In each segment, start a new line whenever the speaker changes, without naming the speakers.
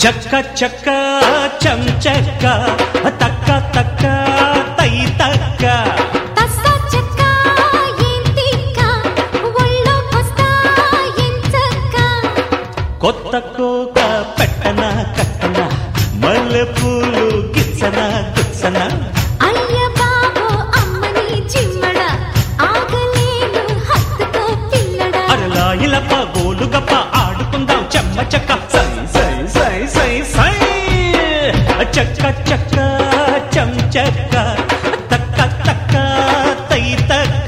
చక్క చక్క చం చక్క తక్క తక్క తై తక్క కొత్త కోక పెట్టన కట్టన మల్లెపూలు గిచ్చన గుచ్చన
అయ్య బాబో అమ్మని చిమ్మడ ఆగలేను హత్తుకో పిల్లడ
అరలా ఇలప గోలుగప్ప ఆడుకుందాం చెమ్మ చెక్క సై సై సై సై సై చక్క చక్క చం చక్క తక్క తక్క తై తక్క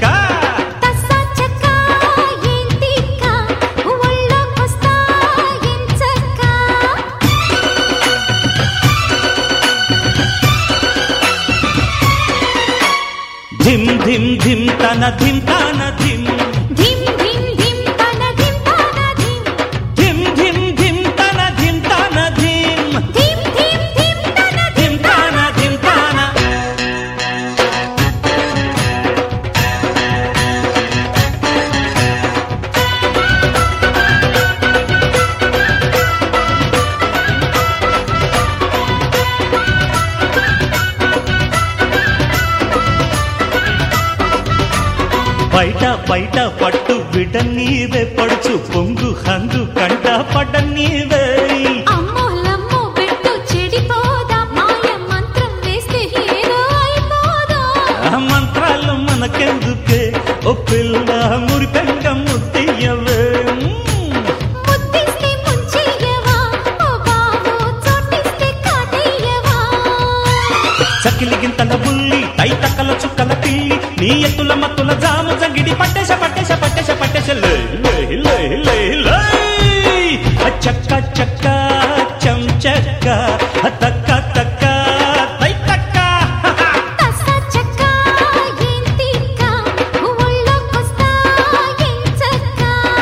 ధిం ధిం ధిం తన ధిం తన ధిం
ధిం ధిం ధిం తన ధిం తన ధిం
ధిం ధిం ధిం తన ధిం తన ధిం
ధిం ధిం ధిం తన
ధిం తన ధిం తన బయట బయట పట్టు బిడ్డ నీవే పడుచు పొంగు హంగు కంట పడ్డ నీవే
అమ్మోలమ్మో పెట్టు చెడిపోదా మాయ మంత్రం వేస్తే ఏదో అయిపోదా
మంత్రాలు మనకెందుకే ఓ పిల్ల మురిపెంగ ముద్దయ్యవే
ముద్దిస్తే ముంచెయ్యవా ఓ బాబో చోటిస్తే కాటయ్యవా
సకిలిగింతల బుల్లి తై తక్కల చుక్కల పిల్లి నీ ఎత్తుల మత్తుల జాము జంగిడి పట్టేశ పట్టేశ పట్టేశ పట్టేశ లై లై లై లై లై చక్క చక్క చం చక్క తక్క తక్క తై తక్క
తస్స చక్క ఏంటిక్క ఒళ్ళోకొస్తా ఎంచక్క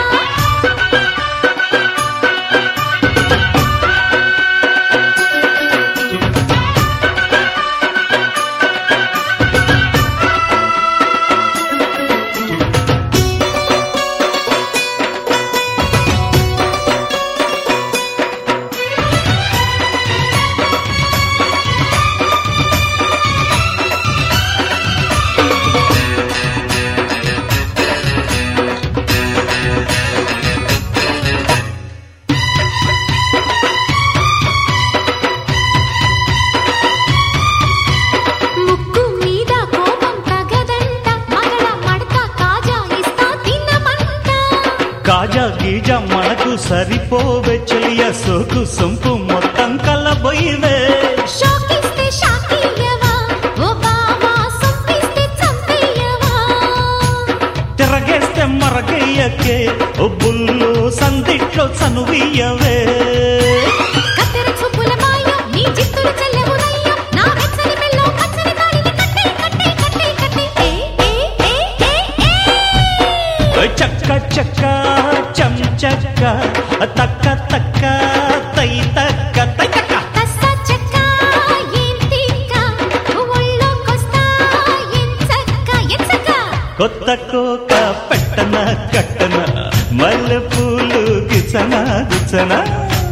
ముక్కు మీద కోపం తగదంట మగడ మడత కాజా ఇస్తా తిన్నమంట
కాజా గీజా మనకు సరిపోవే చెయ్య సోకు సొంపు మొత్తం కలబోయివే
షోకిస్తే షాకియ్యవా ఓ బావా సొప్పిస్తే చంపేయ్యవా
తిరగేస్తే మరగయ్యకే ఓ బుల్లు సందిట్లో చనువియ్యవే
కత్తెర చూపుల మాయం నీ జిత్తులు చెల్లెవునయ్యం నా వెచ్చని మెల్లో పచ్చని తాళిని కట్టే కట్టే కట్టే కట్టే ఏ ఏ ఏ ఏ
చక్క చక్క చం చక్క తక్క తక్క తై తక్క తై తక్క
తస్స చక్క ఏంటిక్క ఒళ్ళోకొస్తా ఎంచక్క ఎంచక్క
కొత్త కోక పెట్టన కట్టన మల్లెపూలు గిచన గుచన